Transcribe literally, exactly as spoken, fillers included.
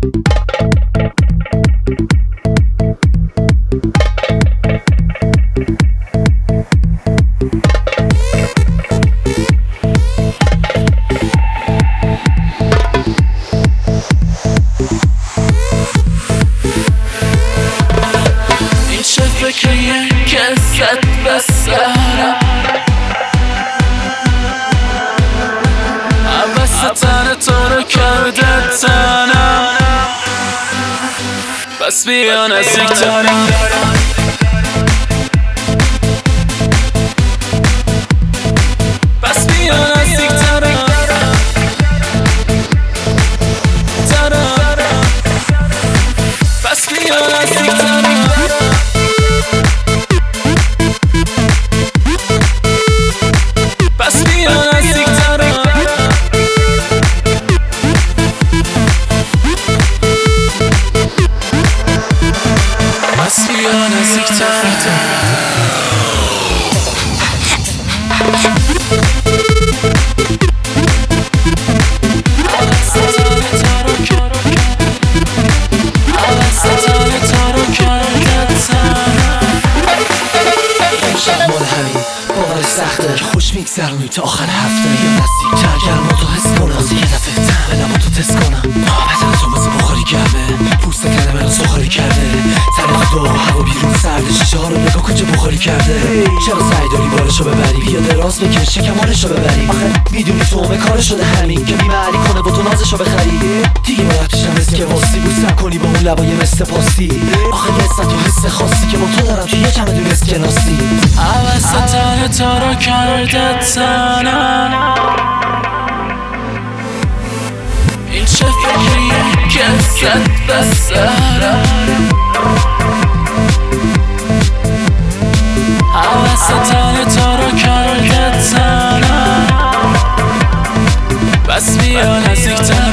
فکریه که زد به سرم عوض تن تو رو کرده تنم بس بیا نزدیکترم بس بیا نزدیکترم بس بیا نزدیکترم سخته خوش میگذرونی تا آخر هفته یا نزدیکتر گرما تو حس کنم واسه یه دفعه تمه لبا تو تست کنم بدن تو مثل بخاری گرمه پوست تنه منو سخاری کرده طریق دو هوا بیرون سرده شیشه ها رو نگاه کن چه بخاری کرده چرا سعی داری بارشو ببری بیا دراز بکش شکمانشو ببری آخه میدونی تو همه کار شده همین که بیمعلی کنه با تو نازشو بخری دیگه باید پیشم حس که واسی بوس نکنی با اون لبای مثل پاستی آخه یه حس تو حس خاصی که با تو دارم تو یه چمدون اسکناسی عوض تن تو رو کرده تنم این چه فکریه که زد به سرم عوض تن تو رو کرده تنم بس بیا نزدیکتر